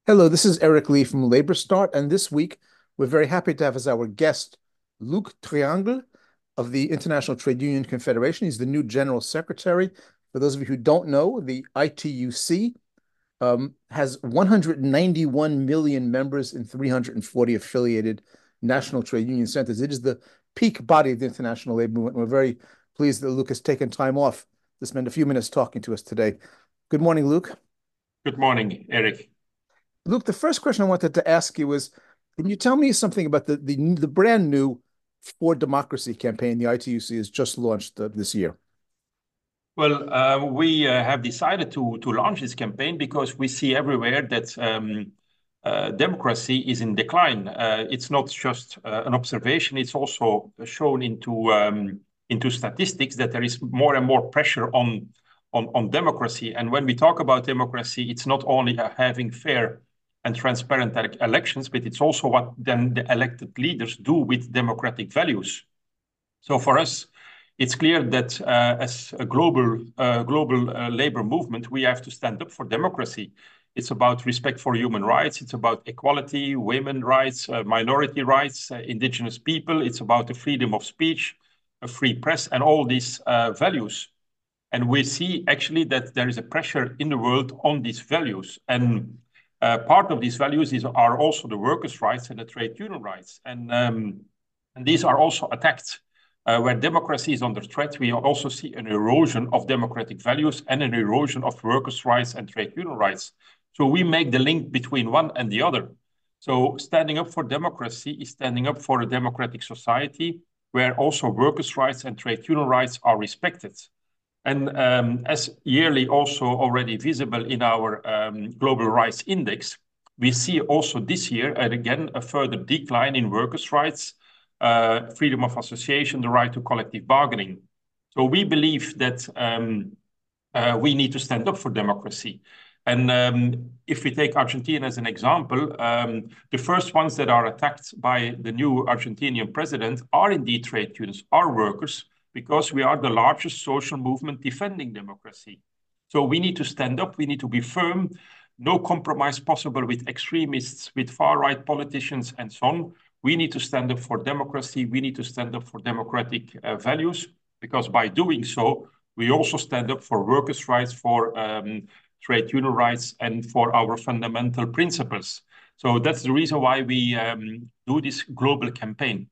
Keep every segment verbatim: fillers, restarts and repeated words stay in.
Hello, this is Eric Lee from Labor Start, and this week we're very happy to have as our guest Luc Triangle of the International Trade Union Confederation. He's the new General Secretary. For those of you who don't know, the I T U C um, has one hundred ninety-one million members in three hundred forty affiliated national trade union centers. It is the peak body of the international labor movement. We're very pleased that Luc has taken time off to spend a few minutes talking to us today. Good morning, Luc. Good morning, Eric. Luc, the first question I wanted to ask you was, can you tell me something about the the, the brand new For Democracy campaign the I T U C has just launched uh, this year? Well, uh, we uh, have decided to to launch this campaign because we see everywhere that um, uh, democracy is in decline. Uh, it's not just uh, an observation; it's also shown into um, into statistics that there is more and more pressure on on on democracy. And when we talk about democracy, it's not only uh, having fair and transparent elections, but it's also what then the elected leaders do with democratic values. So for us, it's clear that uh, as a global uh, global uh, labor movement, we have to stand up for democracy. It's about respect for human rights. It's about equality, women rights, uh, minority rights, uh, indigenous people. It's about the freedom of speech, a free press, and all these uh, values. And we see actually that there is a pressure in the world on these values. And uh, part of these values is, are also the workers' rights and the trade union rights. And, um, and these are also attacked. Uh, where democracy is under threat, we also see an erosion of democratic values and an erosion of workers' rights and trade union rights. So we make the link between one and the other. So standing up for democracy is standing up for a democratic society where also workers' rights and trade union rights are respected. And um, as yearly also already visible in our um, Global Rights Index, we see also this year, and again, a further decline in workers' rights, uh, freedom of association, the right to collective bargaining. So we believe that um, uh, we need to stand up for democracy. And um, if we take Argentina as an example, um, the first ones that are attacked by the new Argentinian president are indeed trade unions, are workers, because we are the largest social movement defending democracy. So we need to stand up, we need to be firm, no compromise possible with extremists, with far-right politicians, and so on. We need to stand up for democracy, we need to stand up for democratic uh, values, because by doing so, we also stand up for workers' rights, for um, trade union rights, and for our fundamental principles. So that's the reason why we um, do this global campaign.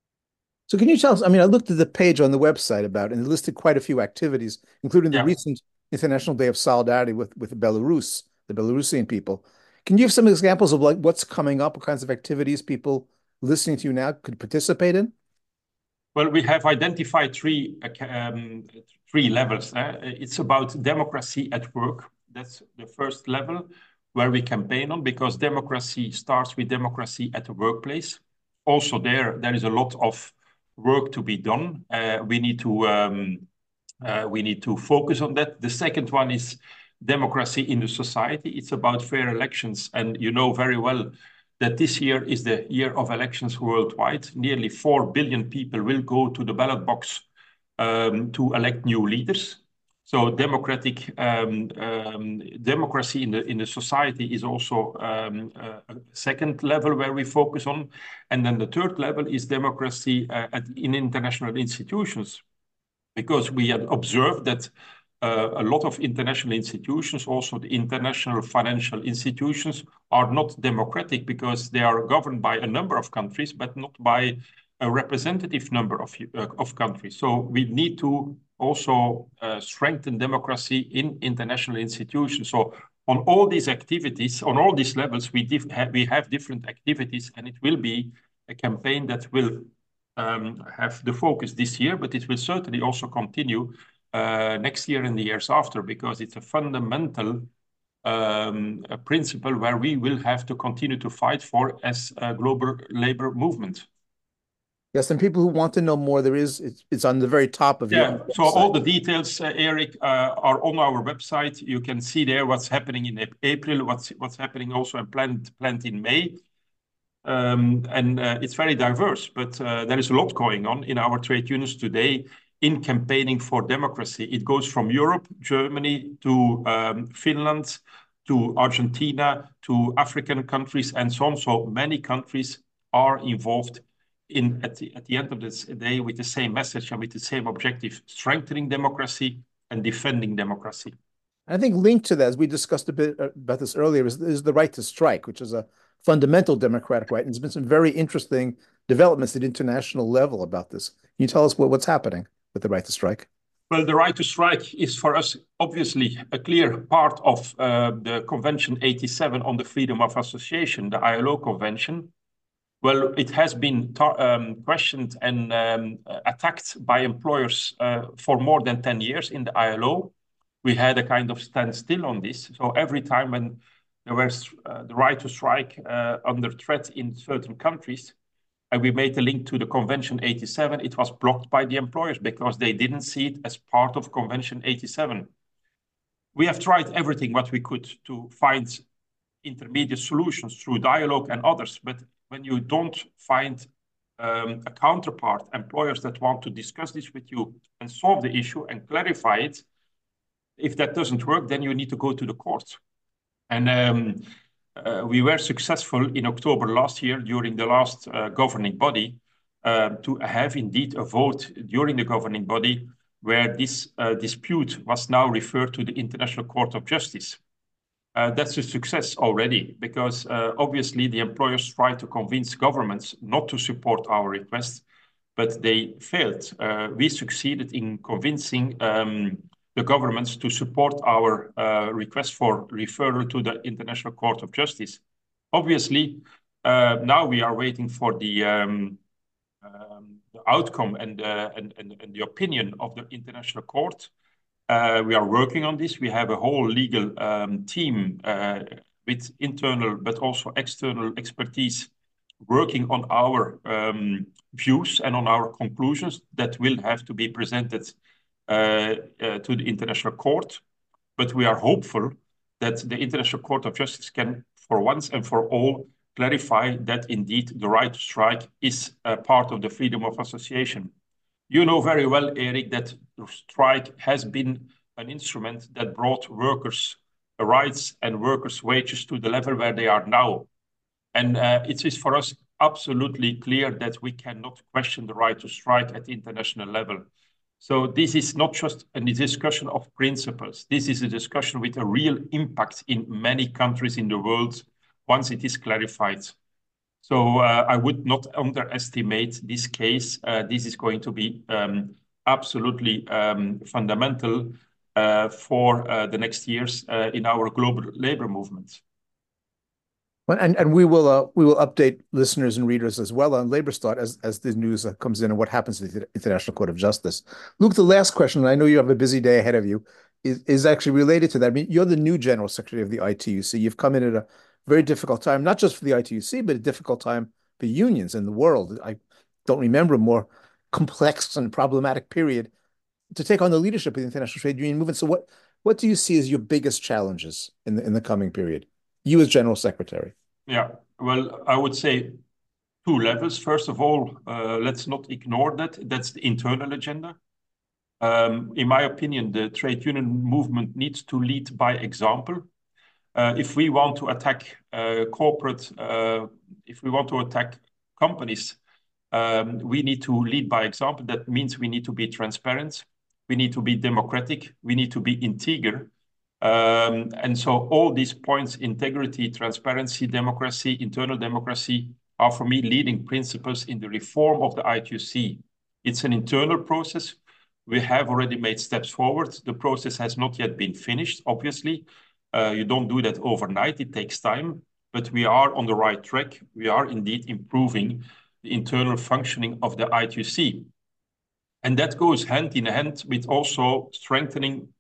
So can you tell us? I mean, I looked at the page on the website about it, and it listed quite a few activities, including the Yeah. recent International Day of Solidarity with with Belarus, the Belarusian people. Can you give some examples of like what's coming up, what kinds of activities people listening to you now could participate in? Well, we have identified three um, three levels. Uh, it's about democracy at work. That's the first level where we campaign on, because democracy starts with democracy at the workplace. Also, there there is a lot of work to be done. Uh, we need to um, uh, we need to focus on that. The second one is democracy in the society. It's about fair elections, and you know very well that this year is the year of elections worldwide. Nearly four billion people will go to the ballot box um, to elect new leaders. So democratic um, um, democracy in the in the society is also um, a second level where we focus on, and then the third level is democracy uh, at, in international institutions, because we have observed that uh, a lot of international institutions, also the international financial institutions, are not democratic because they are governed by a number of countries, but not by a representative number of, uh, of countries. So we need to also uh, strengthen democracy in international institutions. So on all these activities, on all these levels, we, ha we have different activities, and it will be a campaign that will um, have the focus this year, but it will certainly also continue uh, next year and the years after, because it's a fundamental um, a principle where we will have to continue to fight for as a global labor movement. Yes, and people who want to know more, there is it's, it's on the very top of your Yeah, own so all website. the details, uh, Eric, uh, are on our website. You can see there what's happening in April, what's what's happening also and planned planned in May. Um, and uh, it's very diverse, but uh, there is a lot going on in our trade unions today in campaigning for democracy. It goes from Europe, Germany, to um, Finland, to Argentina, to African countries, and so on. So many countries are involved in at the, at the end of this day with the same message and with the same objective, strengthening democracy and defending democracy. I think linked to that, as we discussed a bit about this earlier, is, is the right to strike, which is a fundamental democratic right. And there's been some very interesting developments at international level about this. Can you tell us what, what's happening with the right to strike? Well, the right to strike is for us obviously a clear part of uh, the Convention eighty-seven on the freedom of association, the I L O Convention. Well, it has been um, questioned and um, attacked by employers uh, for more than ten years in the I L O. We had a kind of standstill on this. So every time when there was uh, the right to strike uh, under threat in certain countries, and we made a link to the Convention eighty-seven, it was blocked by the employers because they didn't see it as part of Convention eighty-seven. We have tried everything what we could to find intermediate solutions through dialogue and others, but when you don't find um, a counterpart, employers that want to discuss this with you and solve the issue and clarify it, if that doesn't work, then you need to go to the courts. And um, uh, we were successful in October last year during the last uh, governing body uh, to have indeed a vote during the governing body where this uh, dispute was now referred to the International Court of Justice. Uh, that's a success already because uh, obviously the employers tried to convince governments not to support our request, but they failed. Uh, we succeeded in convincing um, the governments to support our uh, request for referral to the International Court of Justice. Obviously, uh, now we are waiting for the, um, um, the outcome and, uh, and, and, and the opinion of the International Court. Uh, we are working on this. We have a whole legal um, team uh, with internal but also external expertise working on our um, views and on our conclusions that will have to be presented uh, uh, to the International Court. But we are hopeful that the International Court of Justice can, for once and for all, clarify that indeed the right to strike is a part of the freedom of association. You know very well, Eric, that the strike has been an instrument that brought workers' rights and workers' wages to the level where they are now. And uh, it is for us absolutely clear that we cannot question the right to strike at the international level. So this is not just a discussion of principles. This is a discussion with a real impact in many countries in the world once it is clarified. So uh, I would not underestimate this case. Uh, this is going to be um, absolutely um, fundamental uh, for uh, the next years uh, in our global labor movement. Well, and and we will uh, we will update listeners and readers as well on LabourStart as as the news uh, comes in and what happens to the International Court of Justice. Luke, the last question, and I know you have a busy day ahead of you, is is actually related to that. I mean, you're the new General Secretary of the I T U C. You've come in at a very difficult time, not just for the I T U C, but a difficult time for unions in the world. I don't remember a more complex and problematic period to take on the leadership of the international trade union movement. So what what do you see as your biggest challenges in the in the coming period? You as General Secretary. Yeah, well, I would say two levels. First of all, uh, let's not ignore that. That's the internal agenda. Um, in my opinion, the trade union movement needs to lead by example. Uh, if we want to attack uh, corporate, uh, if we want to attack companies, um, we need to lead by example. That means we need to be transparent. We need to be democratic. We need to be integer. Um, and so all these points, integrity, transparency, democracy, internal democracy, are for me leading principles in the reform of the I T U C. It's an internal process. We have already made steps forward. The process has not yet been finished, obviously. Uh, you don't do that overnight. It takes time, but we are on the right track. We are indeed improving the internal functioning of the I T U C. And that goes hand in hand with also strengthening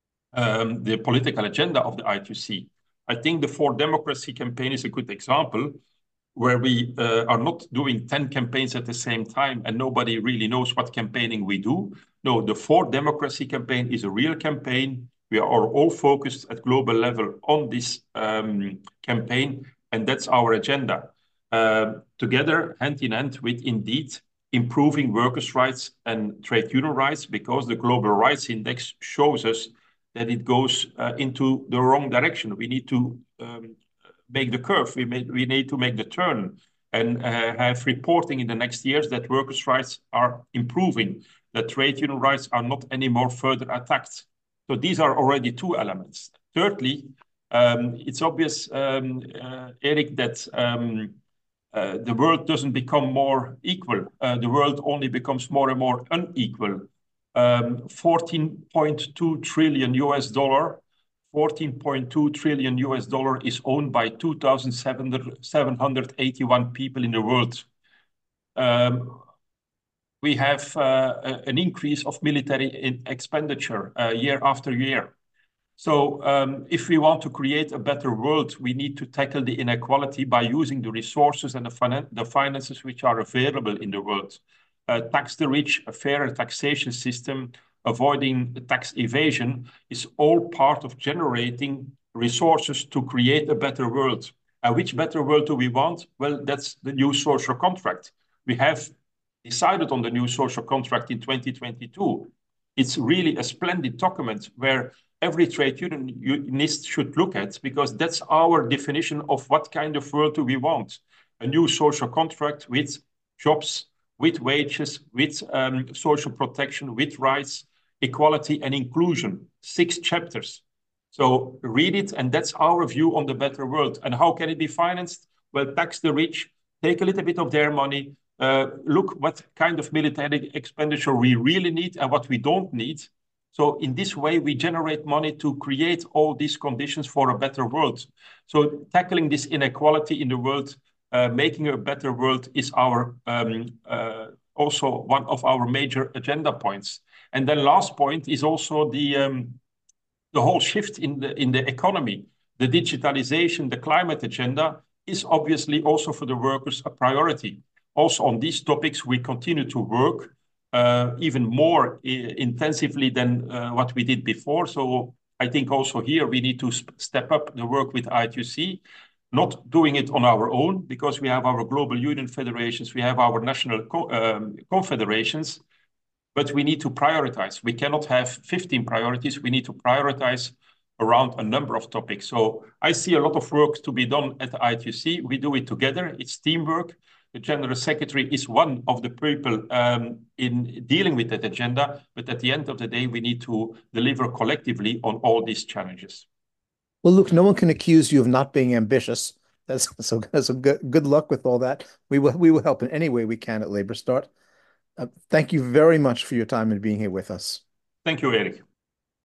Um, the political agenda of the I T U C. I think the For Democracy campaign is a good example where we uh, are not doing ten campaigns at the same time and nobody really knows what campaigning we do. No, the For Democracy campaign is a real campaign. We are all focused at global level on this um, campaign, and that's our agenda. Uh, together, hand in hand with indeed improving workers' rights and trade union rights, because the Global Rights Index shows us that it goes uh, into the wrong direction. We need to um, make the curve. We, may, we need to make the turn and uh, have reporting in the next years that workers' rights are improving, that trade union rights are not anymore further attacked. So these are already two elements. Thirdly, um, it's obvious, um, uh, Eric, that um, uh, the world doesn't become more equal. Uh, the world only becomes more and more unequal. Um, fourteen point two trillion U S dollar, fourteen point two trillion U S dollar is owned by two thousand seven hundred eighty-one people in the world. Um, we have uh, an increase of military in expenditure uh, year after year. So um, if we want to create a better world, we need to tackle the inequality by using the resources and the, finan the finances which are available in the world. Uh, tax the rich, a fairer taxation system, avoiding tax evasion is all part of generating resources to create a better world. And which better world do we want? Well, that's the new social contract. We have decided on the new social contract in twenty twenty-two. It's really a splendid document where every trade unionist should look at, because that's our definition of what kind of world do we want. A new social contract with jobs, with wages, with um, social protection, with rights, equality and inclusion. Six chapters. So read it, and that's our view on the better world. And how can it be financed? Well, tax the rich, take a little bit of their money, uh, look what kind of military expenditure we really need and what we don't need. So in this way, we generate money to create all these conditions for a better world. So tackling this inequality in the world, uh, making a better world is our um, uh, also one of our major agenda points. And then last point is also the um, the whole shift in the in the economy. The digitalization, the climate agenda is obviously also for the workers a priority. Also on these topics, we continue to work uh, even more intensively than uh, what we did before. So I think also here we need to step up the work with I T U C, not doing it on our own, because we have our global union federations, we have our national co um, confederations, but we need to prioritize. We cannot have fifteen priorities. We need to prioritize around a number of topics. So I see a lot of work to be done at the I T U C. We do it together. It's teamwork. The General Secretary is one of the people um, in dealing with that agenda. But at the end of the day, we need to deliver collectively on all these challenges. Well, Luc, no one can accuse you of not being ambitious. That's so, so good, good luck with all that. We will, we will help in any way we can at LabourStart. Uh, thank you very much for your time and being here with us. Thank you, Eric.